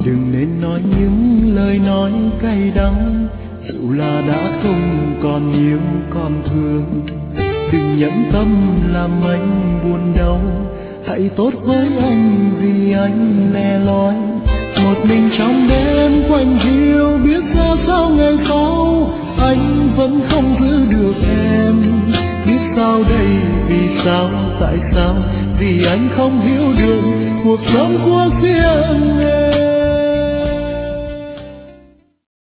Đừng nên nói những lời nói cay đắng, dù là đã không còn yêu còn thương. Đừng nhẫn tâm làm anh buồn đau, hãy tốt với anh vì anh lẻ loi. Một mình trong đêm quạnh hiu, biết ra sao ngày sau anh vẫn không giữ được em. Biết sao đây, vì sao, tại sao? Vì anh không hiểu được cuộc sống của riêng em.